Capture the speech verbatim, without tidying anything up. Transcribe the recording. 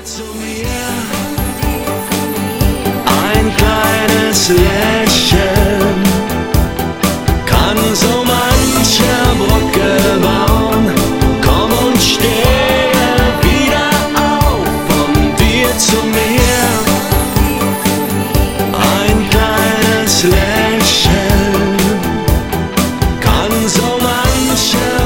Zu mir ein kleines Lächeln kann so mancher Brücke bauen. Komm und stehe wieder auf von dir zu mir. Ein kleines Lächeln kann so mancher